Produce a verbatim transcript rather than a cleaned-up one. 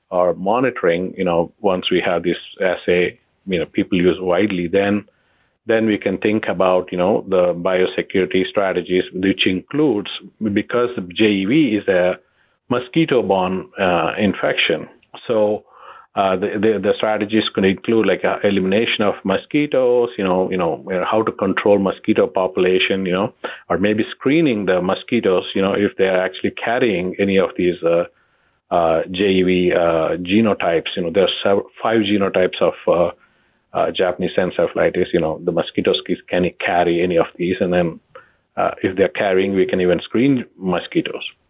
or monitoring, you know, once we have this assay, you know, people use widely, then then we can think about, you know, the biosecurity strategies, which includes, because J E V is a mosquito-borne uh, infection. So uh, the, the the strategies could include like a elimination of mosquitoes, you know, you know, how to control mosquito population, you know, or maybe screening the mosquitoes, you know, if they are actually carrying any of these uh, uh, J E V uh, genotypes. You know, there are several, five genotypes of uh, uh, Japanese encephalitis. You know, the mosquitoes can carry any of these, and then uh, if they're carrying, we can even screen mosquitoes.